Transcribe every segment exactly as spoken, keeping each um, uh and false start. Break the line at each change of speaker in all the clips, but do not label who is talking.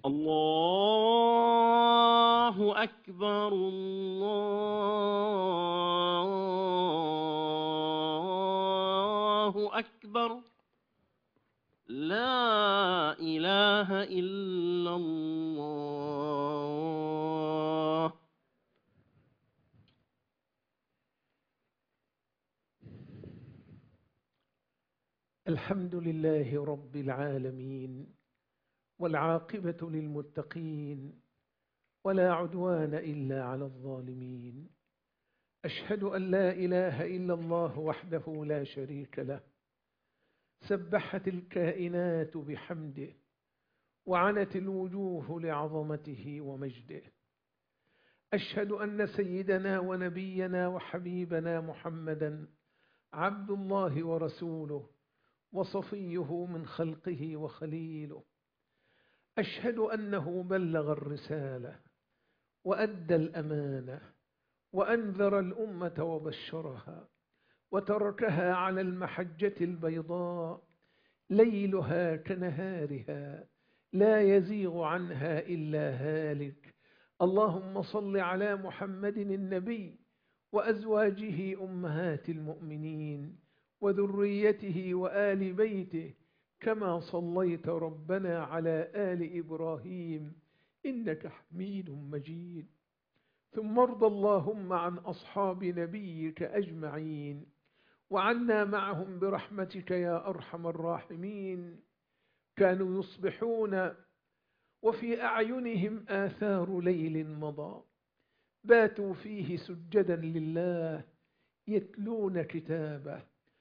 الله أكبر الله أكبر لا إله إلا الله.
الحمد لله رب العالمين، والعاقبة للمتقين، ولا عدوان إلا على الظالمين. أشهد أن لا إله إلا الله وحده لا شريك له، سبحت الكائنات بحمده، وعنت الوجوه لعظمته ومجده. أشهد أن سيدنا ونبينا وحبيبنا محمدا عبد الله ورسوله، وصفيه من خلقه وخليله. أشهد أنه بلغ الرسالة وأدى الأمانة وأنذر الأمة وبشرها، وتركها على المحجة البيضاء ليلها كنهارها لا يزيغ عنها إلا هالك. اللهم صل على محمد النبي وأزواجه أمهات المؤمنين وذريته وآل بيته، كما صليت ربنا على آل إبراهيم إنك حميد مجيد. ثم ارض اللهم عن أصحاب نبيك أجمعين، وعنا معهم برحمتك يا أرحم الراحمين. كانوا يصبحون وفي أعينهم آثار ليل مضى، باتوا فيه سجدا لله، يتلون كتابه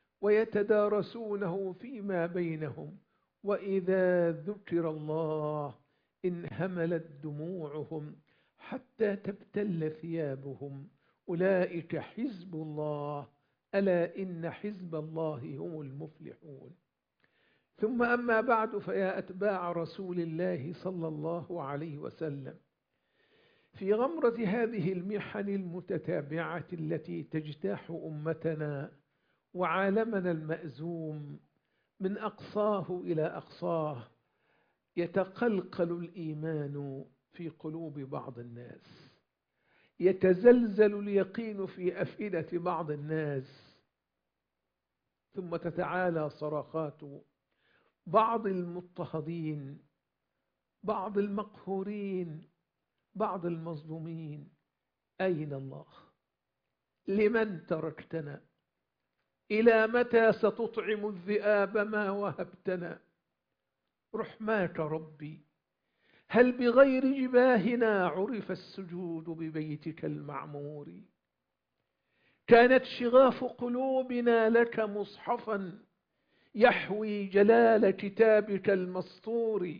ويتدارسونه فيما بينهم، وإذا ذكر الله انهملت دموعهم حتى تبتل ثيابهم. أولئك حزب الله، ألا إن حزب الله هم المفلحون. ثم أما بعد، فيا أتباع رسول الله صلى الله عليه وسلم، في غمرة هذه المحن المتتابعة التي تجتاح أمتنا وعالمنا المأزوم من أقصاه إلى أقصاه، يتقلقل الإيمان في قلوب بعض الناس، يتزلزل اليقين في أفئدة بعض الناس، ثم تتعالى صرخات بعض المضطهدين، بعض المقهورين، بعض المظلومين: أين الله؟ لمن تركتنا؟ إلى متى ستطعم الذئاب ما وهبتنا؟ رحماك ربي، هل بغير جباهنا عرف السجود ببيتك المعمور؟ كانت شغاف قلوبنا لك مصحفا يحوي جلال كتابك المسطور.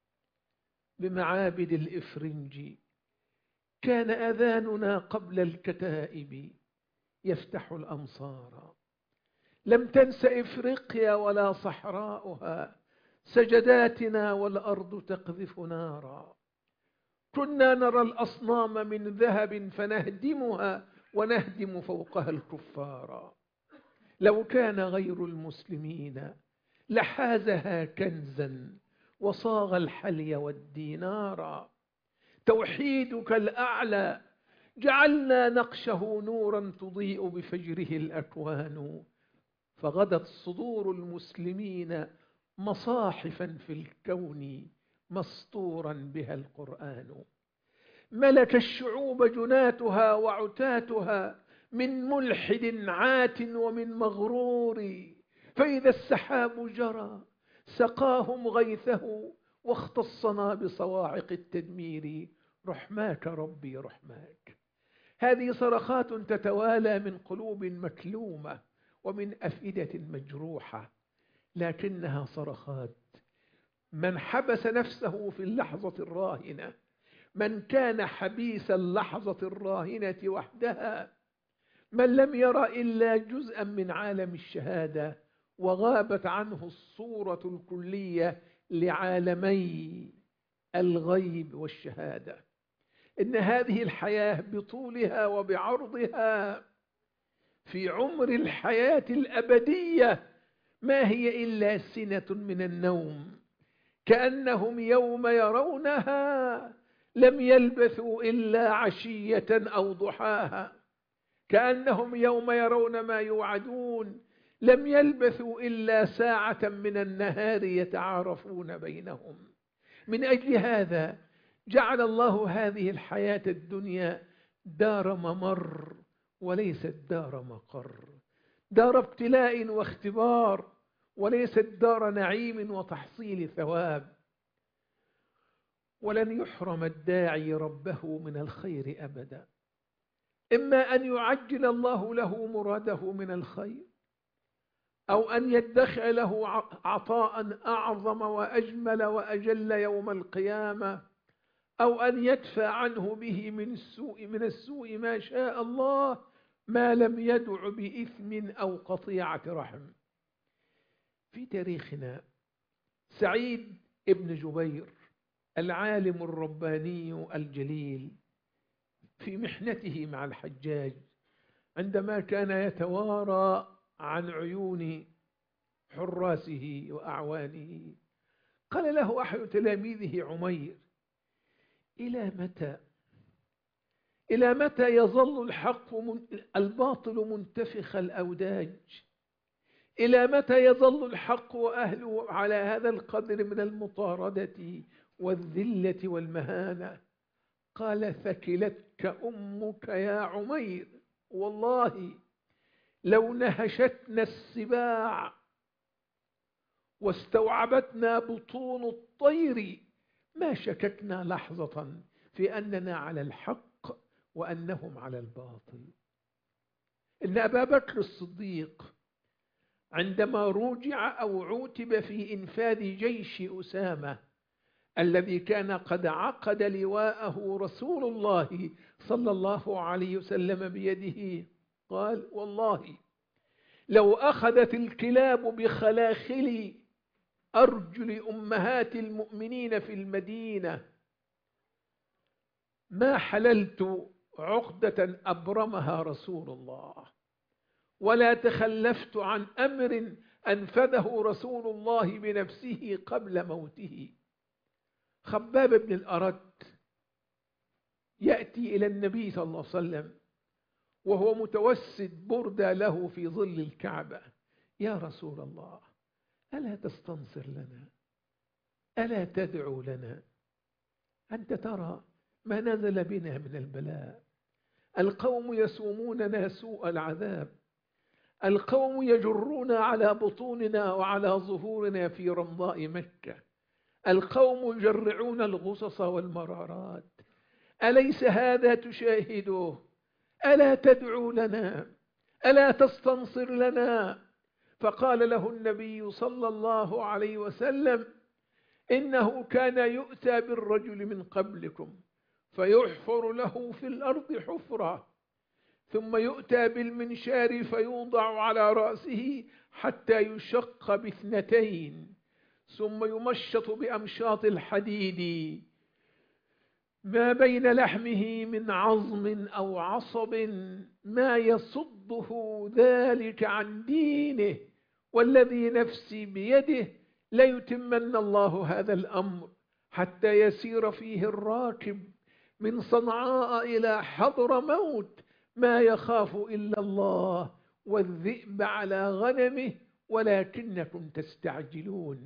بمعابد الإفرنج كان أذاننا قبل الكتائب يفتح الأمصار. لم تنس إفريقيا ولا صحراؤها، سجداتنا والأرض تقذف نارا. كنا نرى الأصنام من ذهب فنهدمها ونهدم فوقها الكفار. لو كان غير المسلمين لحازها كنزا وصاغ الحلي والدينار. توحيدك الأعلى جعلنا نقشه نورا تضيء بفجره الأكوان، فغدت صدور المسلمين مصاحفا في الكون مسطورا بها القرآن. ملك الشعوب جناتها وعتاتها من ملحد عات ومن مغرور، فإذا السحاب جرى سقاهم غيثه واختصنا بصواعق التدمير. رحماك ربي رحماك. هذه صرخات تتوالى من قلوب مكلومة ومن أفئدة مجروحة، لكنها صرخات من حبس نفسه في اللحظة الراهنة، من كان حبيس اللحظة الراهنة وحدها، من لم ير إلا جزءا من عالم الشهادة وغابت عنه الصورة الكلية لعالمي الغيب والشهادة. إن هذه الحياة بطولها وبعرضها في عمر الحياة الأبدية ما هي إلا سنة من النوم كأنهم يوم يرونها لم يلبثوا إلا عشية أو ضحاها، كأنهم يوم يرون ما يوعدون لم يلبثوا إلا ساعة من النهار يتعارفون بينهم. من أجل هذا جعل الله هذه الحياة الدنيا دار ممر وليست دار مقر، دار ابتلاء واختبار وليست دار نعيم وتحصيل ثواب. ولن يحرم الداعي ربه من الخير أبدا، إما أن يعجل الله له مراده من الخير، أو أن يدخر له عطاء أعظم وأجمل وأجل يوم القيامة، أو أن يدفع عنه به من السوء من السوء ما شاء الله، ما لم يدع بإثم أو قطيعة رحم. في تاريخنا سعيد ابن جبير العالم الرباني الجليل في محنته مع الحجاج، عندما كان يتوارى عن عيون حراسه وأعوانه، قال له أحد تلاميذه عمير: إلى متى إلى متى يظل الحق من الباطل منتفخ الأوداج؟ إلى متى يظل الحق وأهله على هذا القدر من المطاردة والذلة والمهانة؟ قال: ثكلتك أمك يا عمير، والله لو نهشتنا السباع واستوعبتنا بطون الطير ما شككنا لحظة في أننا على الحق وأنهم على الباطل. إن أبا بكر الصديق عندما رجع أو عوتب في إنفاذ جيش أسامة الذي كان قد عقد لواءه رسول الله صلى الله عليه وسلم بيده، قال: والله لو أخذت الكلاب بخلاخل أرجل أمهات المؤمنين في المدينة ما حللت عقدة أبرمها رسول الله، ولا تخلفت عن أمر أنفذه رسول الله بنفسه قبل موته. خباب بن الأرت يأتي إلى النبي صلى الله عليه وسلم وهو متوسد بردة له في ظل الكعبة: يا رسول الله، ألا تستنصر لنا؟ ألا تدعو لنا؟ أنت ترى ما نزل بنا من البلاء، القوم يسوموننا سوء العذاب، القوم يجرون على بطوننا وعلى ظهورنا في رمضاء مكة، القوم يجرعون الغصص والمرارات، أليس هذا تشاهده؟ ألا تدعو لنا؟ ألا تستنصر لنا؟ فقال له النبي صلى الله عليه وسلم: إنه كان يؤتى بالرجل من قبلكم فيحفر له في الأرض حفرة، ثم يؤتى بالمنشار فيوضع على رأسه حتى يشق باثنتين، ثم يمشط بأمشاط الحديد ما بين لحمه من عظم أو عصب ما يصده ذلك عن دينه، والذي نفسي بيده ليتمن الله هذا الأمر حتى يسير فيه الراكب من صنعاء إلى حضر موت ما يخاف إلا الله والذئب على غنمه ولكنكم تستعجلون.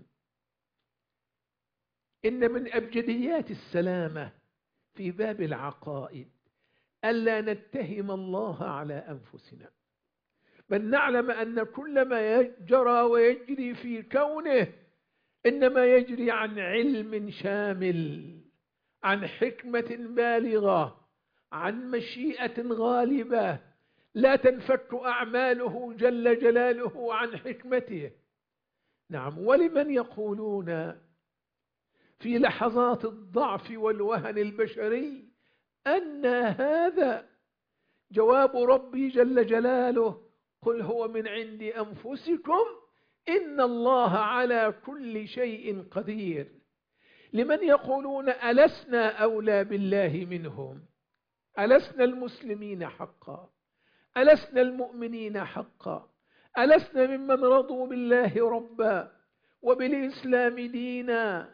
إن من أبجديات السلامة في باب العقائد ألا نتهم الله على أنفسنا، بل نعلم أن كل ما يجرى ويجري في كونه إنما يجري عن علم شامل، عن حكمة بالغة، عن مشيئة غالبة لا تنفك أعماله جل جلاله عن حكمته. نعم، ولمن يقولون في لحظات الضعف والوهن البشري أن هذا؟ جواب ربي جل جلاله: قل هو من عند أنفسكم إن الله على كل شيء قدير. لمن يقولون ألسنا أولى بالله منهم؟ ألسنا المسلمين حقا؟ ألسنا المؤمنين حقا؟ ألسنا ممن رضوا بالله ربا وبالإسلام دينا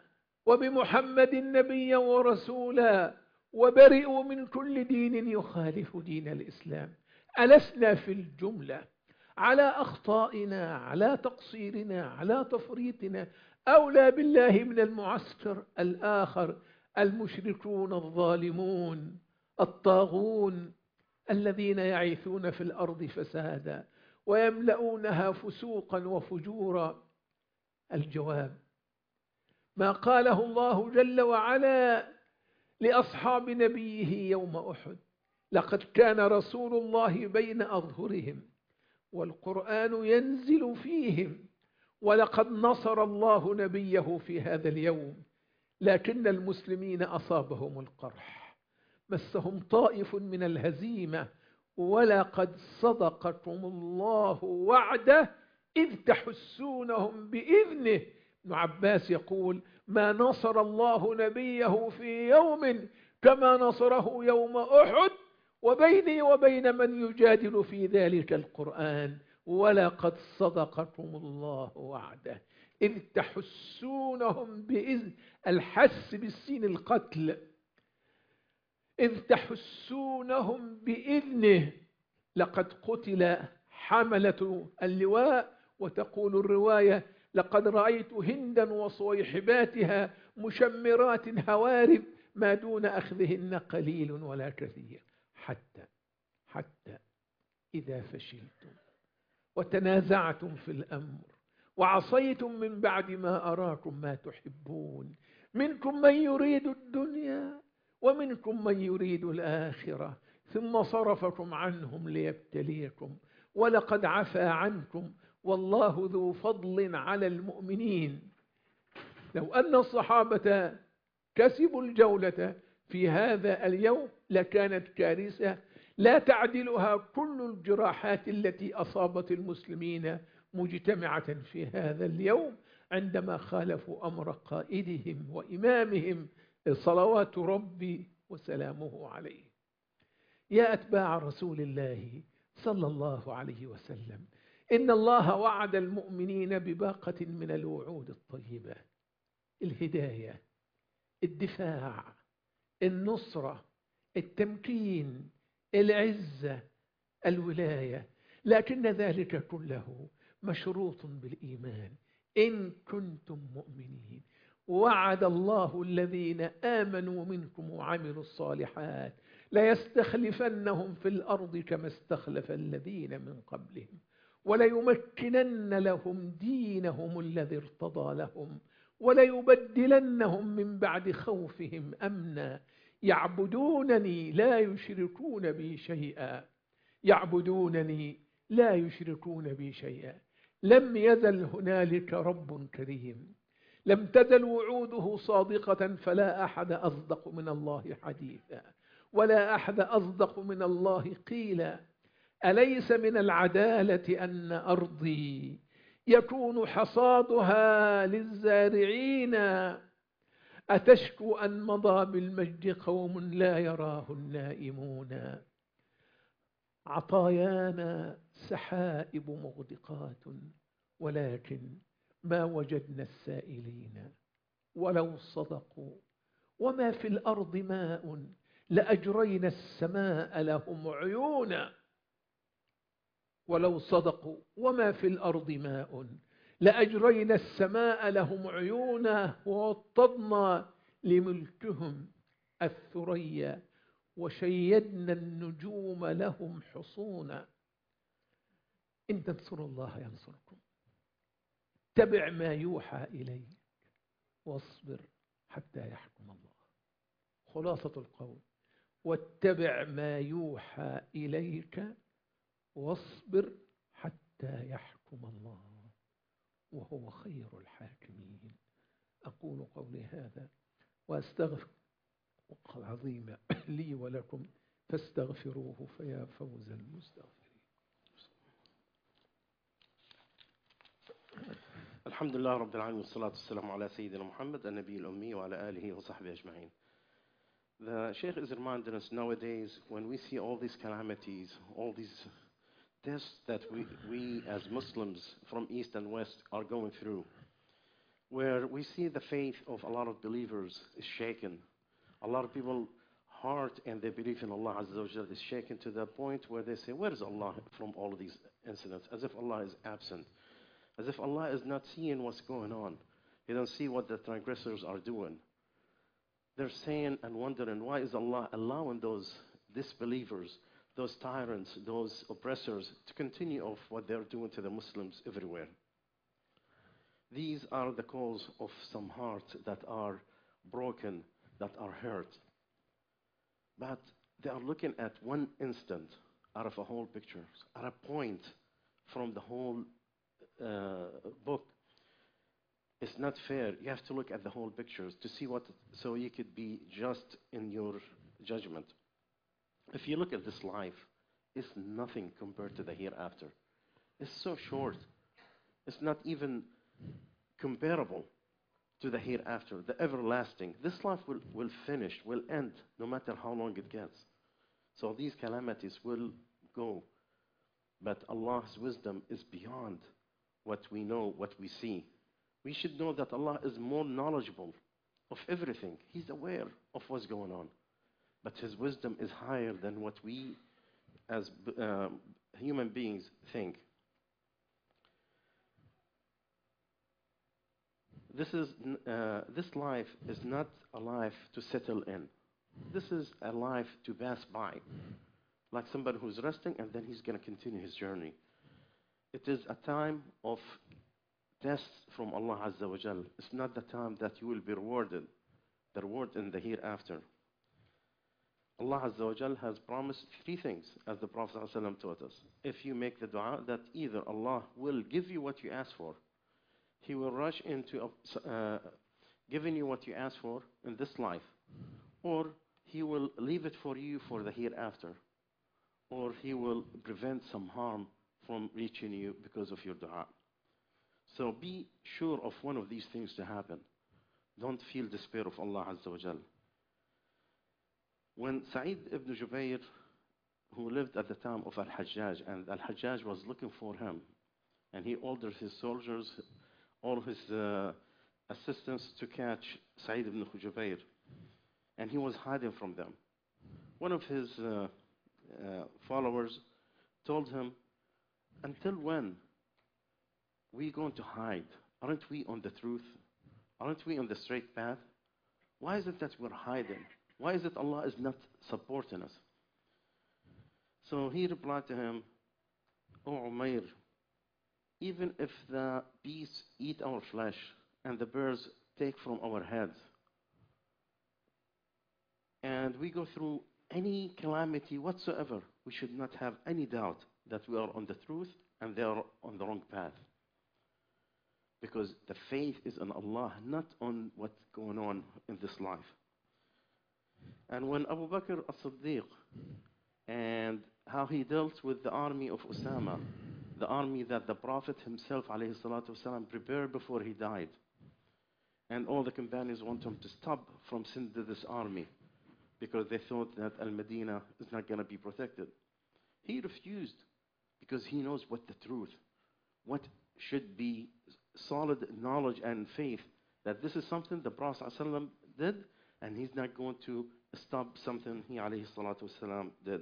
وبمحمد نبيا ورسولا، وبرئوا من كل دين يخالف دين الإسلام. ألسنا في الجملة على أخطائنا، على تقصيرنا، على تفريطنا أولى بالله من المعسكر الآخر، المشركون الظالمون الطاغون الذين يعيثون في الأرض فسادا ويملؤونها فسوقا وفجورا؟ الجواب ما قاله الله جل وعلا لأصحاب نبيه يوم أحد: لقد كان رسول الله بين أظهرهم والقرآن ينزل فيهم، ولقد نصر الله نبيه في هذا اليوم، لكن المسلمين أصابهم القرح، مسهم طائف من الهزيمة، ولقد صدقكم الله وعده إذ تحسونهم بإذنه. ابن عباس يقول: ما نصر الله نبيه في يوم كما نصره يوم أحد، وبيني وبين من يجادل في ذلك القرآن ولقد صدقكم الله وعده إذ تحسونهم بإذن، الحس بالسين القتل، إذ تحسونهم بإذنه. لقد قتل حملة اللواء، وتقول الرواية: لقد رأيت هندا وصويحباتها مشمرات هوارب ما دون أخذهن قليل ولا كثير، حتى حتى إذا فشلتم وتنازعتم في الأمر وعصيتم من بعد ما أراكم ما تحبون، منكم من يريد الدنيا ومنكم من يريد الآخرة، ثم صرفكم عنهم ليبتليكم، ولقد عفا عنكم والله ذو فضل على المؤمنين. لو أن الصحابة كسبوا الجولة في هذا اليوم لكانت كارثة لا تعدلها كل الجراحات التي أصابت المسلمين مجتمعة في هذا اليوم عندما خالفوا أمر قائدهم وإمامهم صلوات ربي وسلامه عليه. يا أتباع رسول الله صلى الله عليه وسلم، إن الله وعد المؤمنين بباقة من الوعود الطيبة: الهداية، الدفاع، النصرة، التمكين، العزة، الولاية، لكن ذلك كله مشروط بالإيمان: إن كنتم مؤمنين. وعد الله الذين آمنوا منكم وعملوا الصالحات ليستخلفنهم في الأرض كما استخلف الذين من قبلهم وليمكنن لهم دينهم الذي ارتضى لهم وليبدلنهم من بعد خوفهم أمنا يعبدونني لا يشركون بي شيئا يعبدونني لا يشركون بي شيئا. لم يزل هنالك رب كريم، لم تزل وعوده صادقة، فلا أحد أصدق من الله حديثا ولا أحد أصدق من الله قيلا. أليس من العدالة أن أرضي يكون حصادها للزارعين؟ أتشكو أن مضى بالمجد قوم لا يراه النائمون؟ عطايانا سحائب مغدقات ولكن ما وجدنا السائلين. ولو صدقوا وما في الأرض ماء لأجرينا السماء لهم عيونا. ولو صدقوا وما في الأرض ماء لأجرينا السماء لهم عيونا ووطدنا لملكهم الثريا وشيدنا النجوم لهم حصونا. إن تنصروا الله ينصركم. اتبع ما يوحى إليك واصبر حتى يحكم الله. خلاصة القول: واتبع ما يوحى إليك واصبر حتى يحكم الله وهو خير الحاكمين. أقول قولي هذا وأستغفر العظيم لي ولكم فاستغفروه فيا فوز المستغفرين.
الحمد لله رب العالمين، والصلاة والسلام على سيدنا محمد النبي الأمي وعلى آله وصحبه أجمعين. The Sheikh is reminding us nowadays, when we see all these calamities, all these deaths that we, we as Muslims from East and West are going through, where we see the faith of a lot of believers is shaken. A lot of people heart and their belief in Allah Azza wa Jal is shaken to the point where they say, where is Allah from all of these incidents? As if Allah is absent. As if Allah is not seeing what's going on. He don't see what the transgressors are doing. They're saying and wondering, why is Allah allowing those disbelievers, those tyrants, those oppressors to continue of what they're doing to the Muslims everywhere? These are the cause of some hearts that are broken, that are hurt. But they are looking at one instant out of a whole picture, at a point from the whole uh, book. It's not fair. You have to look at the whole pictures to see what, so you could be just in your judgment. If you look at this life, it's nothing compared to the hereafter. It's so short. It's not even comparable to the hereafter, the everlasting. This life will, will finish, will end, no matter how long it gets. So these calamities will go. But Allah's wisdom is beyond what we know, what we see. We should know that Allah is more knowledgeable of everything. He's aware of what's going on. But His wisdom is higher than what we as uh, human beings think. This is uh, this life is not a life to settle in. This is a life to pass by, like somebody who's resting and then he's going to continue his journey. It is a time of tests from Allah Azza wa Jal. It's not the time that you will be rewarded, the reward in the hereafter. Allah Azza wa Jal has promised three things, as the Prophet ﷺ taught us. If you make the dua, that either Allah will give you what you ask for, He will rush into uh, giving you what you ask for in this life, or He will leave it for you for the hereafter, or He will prevent some harm from reaching you because of your dua. So be sure of one of these things to happen. Don't feel despair of Allah Azza wa Jal. When Sa'id ibn Jubayr, who lived at the time of Al-Hajjaj, and Al-Hajjaj was looking for him, and he ordered his soldiers, all his uh, assistants to catch Sa'id ibn Jubayr, and he was hiding from them. One of his uh, uh, followers told him, until when are we going to hide? Aren't we on the truth? Aren't we on the straight path? Why is it that we're hiding? Why is it Allah is not supporting us? So he replied to him, O Umayr, even if the beasts eat our flesh and the birds take from our heads, and we go through any calamity whatsoever, we should not have any doubt that we are on the truth and they are on the wrong path. Because the faith is in Allah, not on what's going on in this life. And when Abu Bakr as-Siddiq, and how he dealt with the army of Usama, the army that the Prophet himself alayhi salatu wasalam, prepared before he died, and all the companions want him to stop from sending this army because they thought that Al-Madinah is not going to be protected. He refused because he knows what the truth, what should be solid knowledge and faith, that this is something the Prophet ﷺ did, and he's not going to stop something he alayhi salatu wasalam did.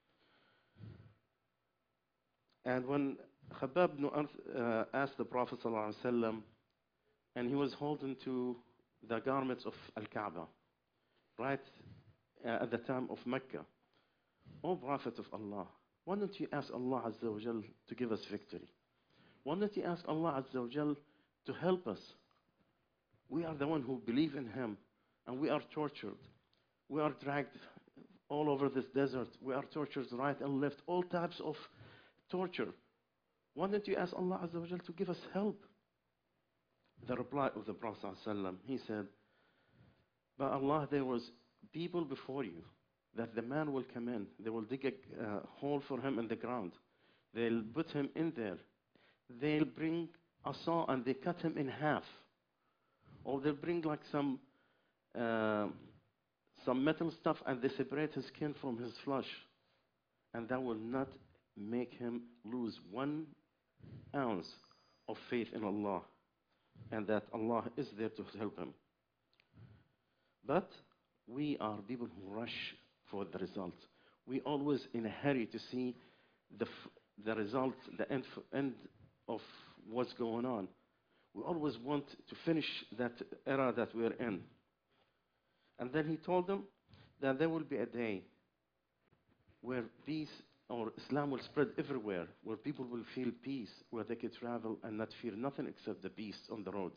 And when Khabbab ibn Arth uh, asked the Prophet ﷺ, and he was holding to the garments of Al-Kaaba, right uh, at the time of Mecca, O Prophet of Allah, why don't you ask Allah Azza wa Jal to give us victory? Why don't you ask Allah Azza wa Jal to help us? We are the one who believe in Him, and we are tortured. We are dragged all over this desert. We are tortured right and left, all types of torture. Why don't you ask Allah Azza wa Jal to give us help? The reply of the Prophet ﷺ, he said, by Allah, there was people before you, that the man will come in, they will dig a uh, hole for him in the ground. They'll put him in there. They'll bring a saw and they cut him in half. Or they'll bring like some uh, some metal stuff and they separate his skin from his flesh. And that will not make him lose one ounce of faith in Allah. and that Allah is there to help him. But we are people who rush for the result. We always in a hurry to see the, f- the result, the end, f- end of what's going on. We always want to finish that era that we're in. And then he told them that there will be a day where peace or Islam will spread everywhere, where people will feel peace, where they can travel and not fear nothing except the beasts on the road.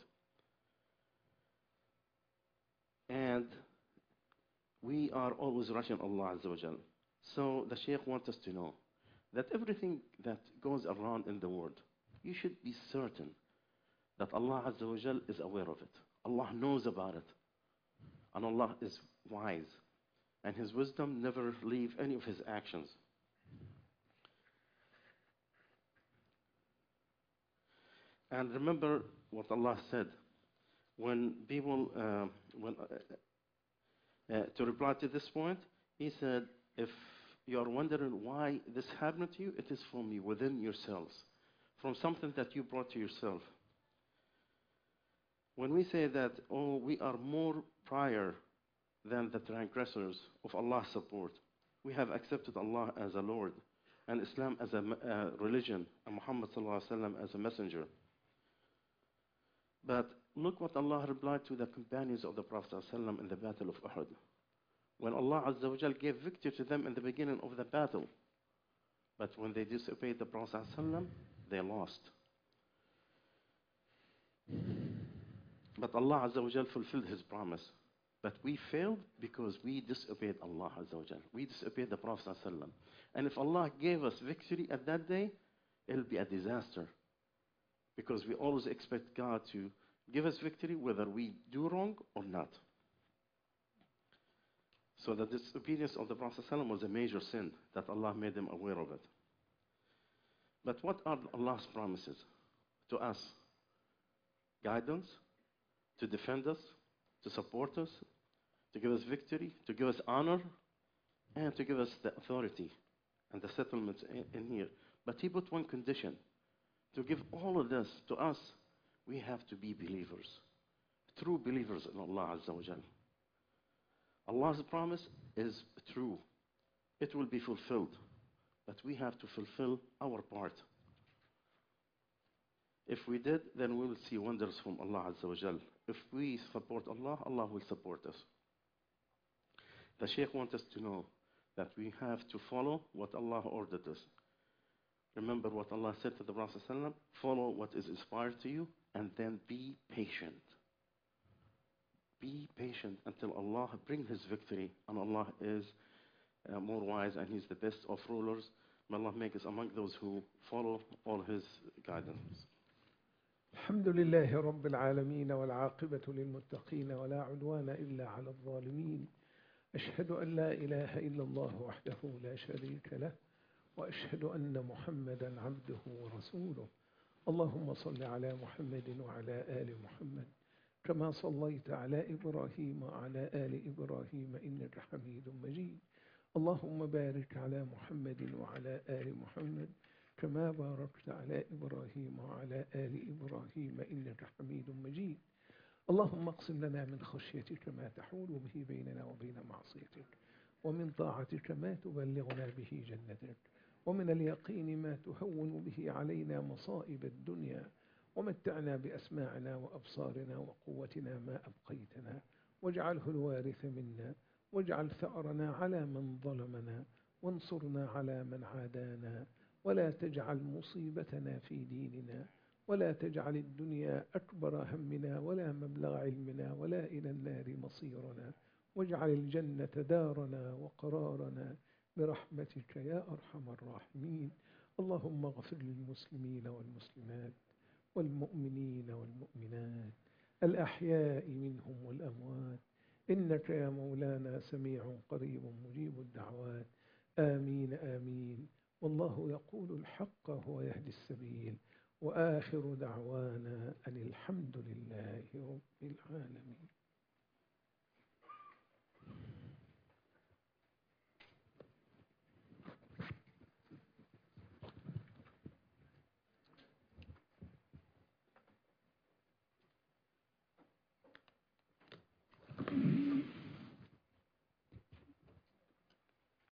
And we are always rushing Allah Azza wa Jal. So the Shaykh wants us to know that everything that goes around in the world, you should be certain that Allah Azza wa Jal is aware of it. Allah knows about it. And Allah is wise. And His wisdom never leave any of His actions. And remember what Allah said when people, uh, when, uh, uh, to reply to this point, He said, if you are wondering why this happened to you, it is from you, within yourselves, from something that you brought to yourself. When we say that, oh, we are more prior than the transgressors of Allah's support, we have accepted Allah as a Lord, and Islam as a uh, religion, and Muhammad sallallahu alaihi wasallam as a messenger. But look what Allah replied to the companions of the Prophet sallallahu alaihi wasallam in the Battle of Uhud. When Allah Azza wa Jal gave victory to them in the beginning of the battle, but when they disobeyed the Prophet sallallahu alaihi wasallam, they lost. But Allah Azza wa Jal fulfilled His promise. But we failed because we disobeyed Allah Azza wa Jal. We disobeyed the Prophet sallallahu alaihi wasallam. And if Allah gave us victory at that day, it'll be a disaster. Because we always expect God to give us victory whether we do wrong or not. So the disobedience of the Prophet ﷺ was a major sin that Allah made them aware of it. But what are Allah's promises to us? Guidance, to defend us, to support us, to give us victory, to give us honor, and to give us the authority and the settlements in, in here. But He put one condition. To give all of this to us, we have to be believers, true believers in Allah Azza wa Jal. Allah's promise is true. It will be fulfilled. But we have to fulfill our part. If we did, then we will see wonders from Allah Azza wa Jal. If we support Allah, Allah will support us. The Shaykh wants us to know that we have to follow what Allah ordered us. Remember what Allah said to the Prophet ﷺ, follow what is inspired to you, and then be patient. Be patient until Allah brings His victory, and Allah is uh, more wise, and He's the best of rulers. May Allah make us among those who follow all His guidance.
الحمد لله رب العالمين والعاقبة للمتقين ولا عدوان إلا على الظالمين. أشهد أن لا إله إلا الله وحده لا شريك له، وأشهد أن محمدا عبده ورسوله. اللهم صل على محمد وعلى آل محمد كما صليت على إبراهيم وعلى آل إبراهيم إنك حميد مجيد. اللهم بارك على محمد وعلى آل محمد كما باركت على إبراهيم وعلى آل إبراهيم إنك حميد مجيد. اللهم اقسم لنا من خشيتك ما تحول به بيننا وبين معصيتك، ومن طاعتك ما تبلغنا به جنتك، ومن اليقين ما تهون به علينا مصائب الدنيا، ومتعنا بأسماعنا وأبصارنا وقوتنا ما أبقيتنا، واجعله الوارث منا، واجعل ثأرنا على من ظلمنا، وانصرنا على من عادانا، ولا تجعل مصيبتنا في ديننا، ولا تجعل الدنيا أكبر همنا ولا مبلغ علمنا ولا إلى النار مصيرنا، واجعل الجنة دارنا وقرارنا برحمتك يا أرحم الراحمين. اللهم اغفر للمسلمين والمسلمات والمؤمنين والمؤمنات الأحياء منهم والأموات، إنك يا مولانا سميع قريب مجيب الدعوات. آمين آمين. والله يقول الحق وهو يهدي السبيل، وآخر دعوانا أن الحمد لله رب العالمين.